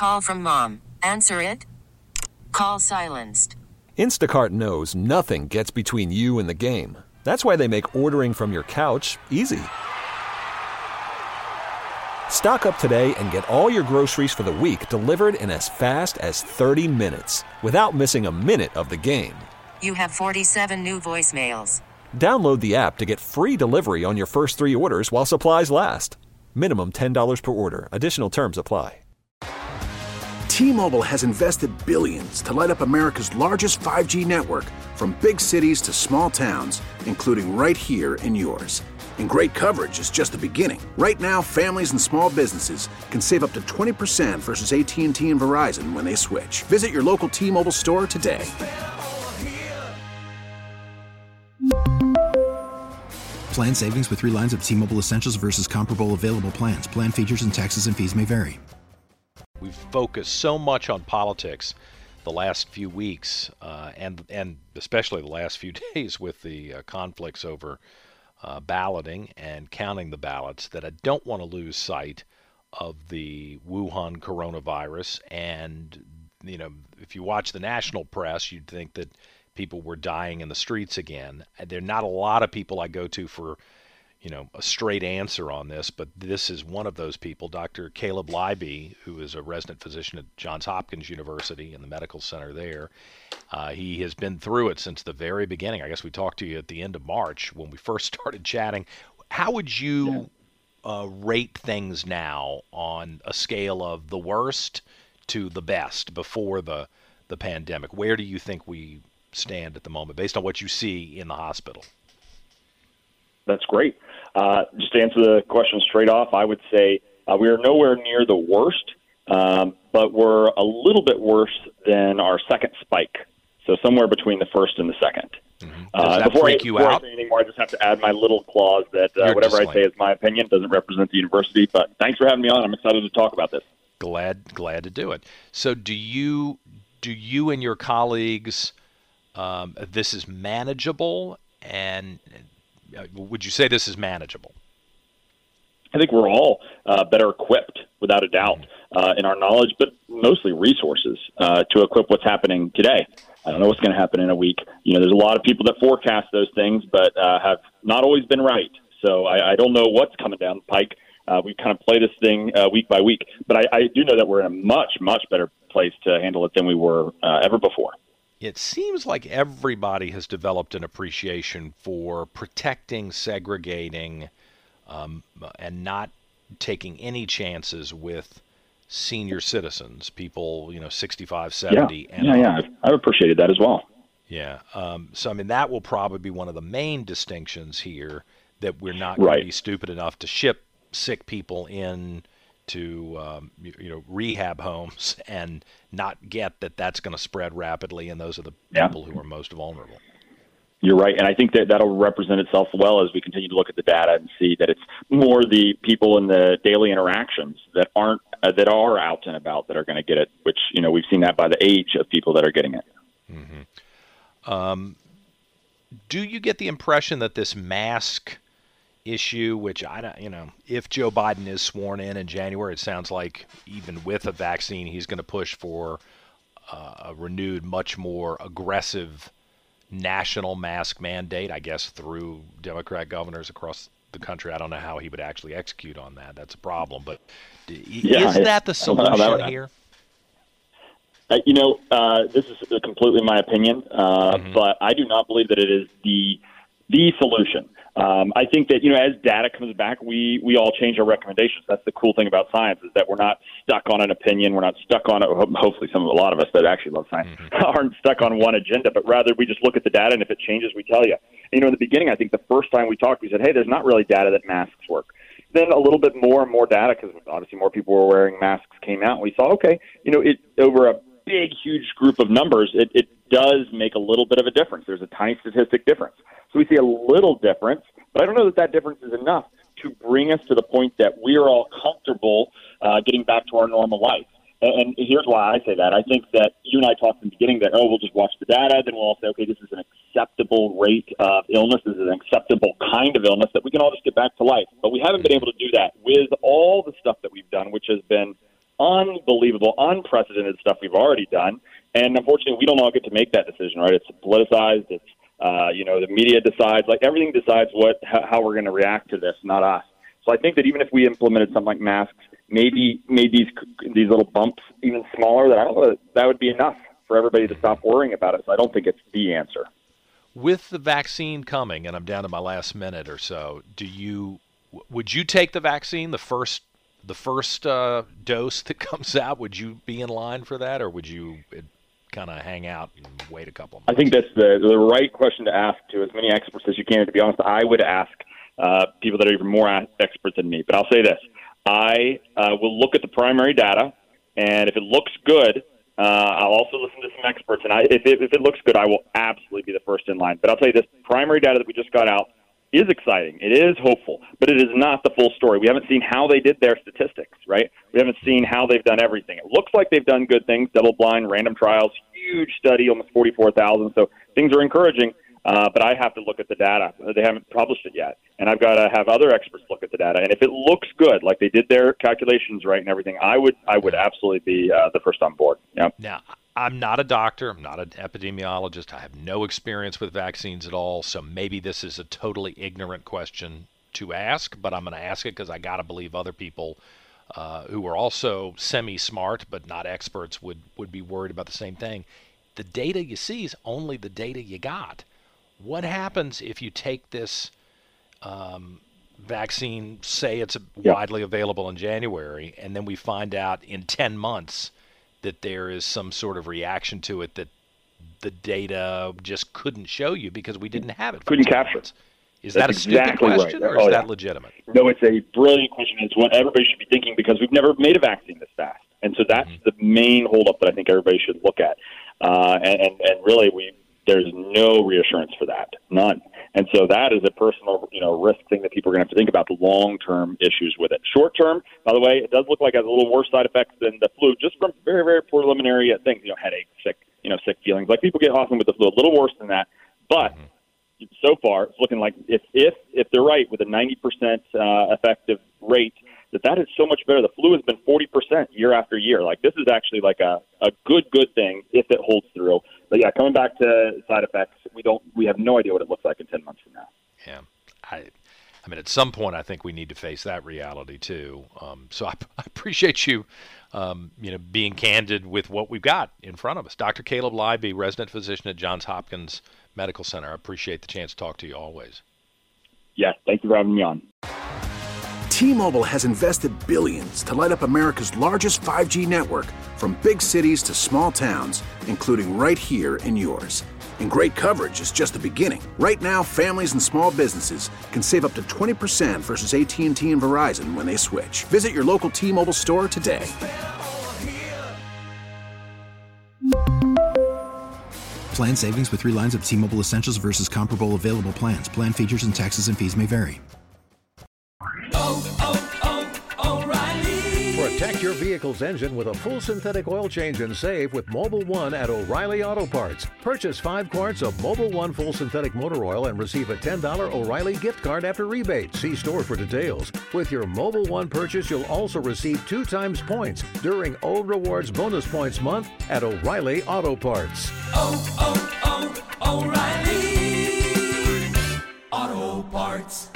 Call from mom. Answer it. Call silenced. Instacart knows nothing gets between you and the game. That's why they make ordering from your couch easy. Stock up today and get all your groceries for the week delivered in as fast as 30 minutes without missing a minute of the game. You have 47 new voicemails. Download the app to get free delivery on your first 3 orders while supplies last. Minimum $10 per order. Additional terms apply. T-Mobile has invested billions to light up America's largest 5G network, from big cities to small towns, including right here in yours. And great coverage is just the beginning. Right now, families and small businesses can save up to 20% versus AT&T and Verizon when they switch. Visit your local T-Mobile store today. Plan savings with 3 lines of T-Mobile Essentials versus comparable available plans. Plan features and taxes and fees may vary. We've focused so much on politics the last few weeks, and especially the last few days with the conflicts over balloting and counting the ballots, that I don't want to lose sight of the Wuhan coronavirus. And, you know, if you watch the national press, you'd think that people were dying in the streets again. There are not a lot of people I go to for, you know, a straight answer on this, but this is one of those people. Dr. Caleb Leiby, who is a resident physician at Johns Hopkins University in the medical center there, he has been through it since the very beginning. I guess we talked to you at the end of March when we first started chatting. How would you rate things now on a scale of the worst to the best before the pandemic? Where do you think we stand at the moment based on what you see in the hospital? That's great. Just to answer the question straight off, I would say we are nowhere near the worst, but we're a little bit worse than our second spike. So somewhere between the first and the second. Mm-hmm. Does that freak you out? I say anymore, I just have to add my little clause that whatever I say is my opinion, doesn't represent the university. But thanks for having me on. I'm excited to talk about this. Glad to do it. So do you and your colleagues, this is manageable, and would you say this is manageable? I think we're all better equipped, without a doubt, in our knowledge, but mostly resources to equip what's happening today. I don't know what's going to happen in a week. You know, there's a lot of people that forecast those things, but have not always been right. So I don't know what's coming down the pike. We kind of play this thing week by week, but I do know that we're in a much, much better place to handle it than we were ever before. It seems like everybody has developed an appreciation for protecting, segregating, and not taking any chances with senior citizens, people, 65, 70. Yeah. I've appreciated that as well. Yeah. So, I mean, that will probably be one of the main distinctions here, that we're not going to be stupid enough to ship sick people in to rehab homes and not get that that's going to spread rapidly, and those are the people who are most vulnerable. You're right, and I think that'll represent itself well as we continue to look at the data and see that it's more the people in the daily interactions that are out and about that are going to get it, which, we've seen that by the age of people that are getting it. Mm-hmm. Do you get the impression that this mask issue, which if Joe Biden is sworn in January, it sounds like even with a vaccine, he's going to push for a renewed, much more aggressive national mask mandate, I guess, through Democrat governors across the country. I don't know how he would actually execute on that. That's a problem. But is that the solution here? This is completely my opinion, but I do not believe that it is the solution. I think that, as data comes back, we all change our recommendations. That's the cool thing about science, is that we're not stuck on an opinion. We're not stuck on, hopefully a lot of us that actually love science aren't stuck on one agenda, but rather we just look at the data, and if it changes, we tell you. In the beginning, I think the first time we talked, we said, hey, there's not really data that masks work. Then a little bit more and more data, because obviously more people were wearing masks, came out, and we saw, okay, it over a big, huge group of numbers, it does make a little bit of a difference. There's a tiny statistic difference. So we see a little difference, but I don't know that difference is enough to bring us to the point that we are all comfortable getting back to our normal life. And here's why I say that. I think that you and I talked in the beginning that, we'll just watch the data, then we'll all say, okay, this is an acceptable rate of illness, this is an acceptable kind of illness, that we can all just get back to life. But we haven't been able to do that with all the stuff that we've done, which has been unbelievable, unprecedented stuff we've already done. And unfortunately, we don't all get to make that decision, right? It's politicized. It's, the media decides, like everything decides how we're going to react to this, not us. So I think that even if we implemented something like masks, maybe made these little bumps even smaller, that would be enough for everybody to stop worrying about it. So I don't think it's the answer. With the vaccine coming, and I'm down to my last minute or so, would you take the vaccine, the first dose that comes out? Would you be in line for that, or would you kind of hang out and wait a couple months? I think that's the right question to ask to as many experts as you can. To be honest, I would ask people that are even more experts than me. But I'll say this. I will look at the primary data, and if it looks good, I'll also listen to some experts. And if it looks good, I will absolutely be the first in line. But I'll tell you this, primary data that we just got out is exciting. It is hopeful, but it is not the full story. We haven't seen how they did their statistics, right? We haven't seen how they've done everything. It looks like they've done good things, double-blind, random trials, huge study, almost 44,000. So things are encouraging, but I have to look at the data. They haven't published it yet, and I've got to have other experts look at the data. And if it looks good, like they did their calculations right and everything, I would absolutely be the first on board. Yeah. Now, I'm not a doctor. I'm not an epidemiologist. I have no experience with vaccines at all, so maybe this is a totally ignorant question to ask, but I'm going to ask it because I got to believe other people who are also semi-smart but not experts would be worried about the same thing. The data you see is only the data you got. What happens if you take this vaccine, say it's widely available in January, and then we find out in 10 months that there is some sort of reaction to it that the data just couldn't show you because we didn't have it. Couldn't capture it. Is that a stupid question, or is that legitimate? No, it's a brilliant question. It's what everybody should be thinking because we've never made a vaccine this fast. And so that's the main holdup that I think everybody should look at. And really, there's no reassurance for that, none. And so that is a personal, risk thing that people are going to have to think about the long-term issues with it. Short-term, by the way, it does look like it has a little worse side effects than the flu, just from very, very preliminary things, headache, sick feelings. Like people get often with the flu, a little worse than that. But so far, it's looking like if they're right with a 90% effective rate, that is so much better. The flu has been 40% year after year. Like this is actually like a good thing if it holds through. But yeah, coming back to side effects, we have no idea what it looks like in 10 months from now. Yeah, I mean, at some point, I think we need to face that reality too. So I appreciate you, being candid with what we've got in front of us. Dr. Caleb Libey, resident physician at Johns Hopkins Medical Center. I appreciate the chance to talk to you always. Yeah, thank you for having me on. T-Mobile has invested billions to light up America's largest 5G network, from big cities to small towns, including right here in yours. And great coverage is just the beginning. Right now, families and small businesses can save up to 20% versus AT&T and Verizon when they switch. Visit your local T-Mobile store today. Plan savings with 3 lines of T-Mobile Essentials versus comparable available plans. Plan features and taxes and fees may vary. Protect your vehicle's engine with a full synthetic oil change and save with Mobil 1 at O'Reilly Auto Parts. Purchase 5 quarts of Mobil 1 full synthetic motor oil and receive a $10 O'Reilly gift card after rebate. See store for details. With your Mobil 1 purchase, you'll also receive 2 times points during O Rewards Bonus Points Month at O'Reilly Auto Parts. O'Reilly Auto Parts.